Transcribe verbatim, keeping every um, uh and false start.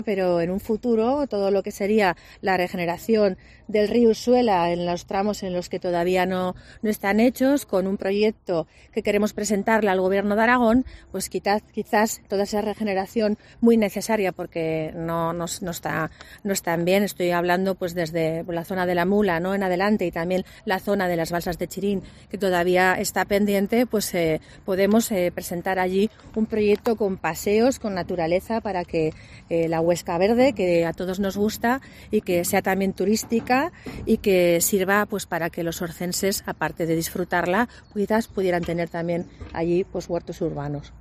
Pero en un futuro todo lo que sería la regeneración del río Usuela en los tramos en los que todavía no, no están hechos, con un proyecto que queremos presentarle al Gobierno de Aragón, pues quizás, quizás toda esa regeneración muy necesaria, porque no, no, no, está, no están bien. Estoy hablando pues desde la zona de la Mula, ¿no?, en adelante, y también la zona de las balsas de Chirín, que todavía está pendiente. Pues eh, podemos eh, presentar allí un proyecto con paseos, con naturaleza, para que eh, la Huesca verde, que a todos nos gusta, y que sea también turística, y que sirva pues para que los orcenses, aparte de disfrutarla, quizás pudieran tener también allí pues huertos urbanos.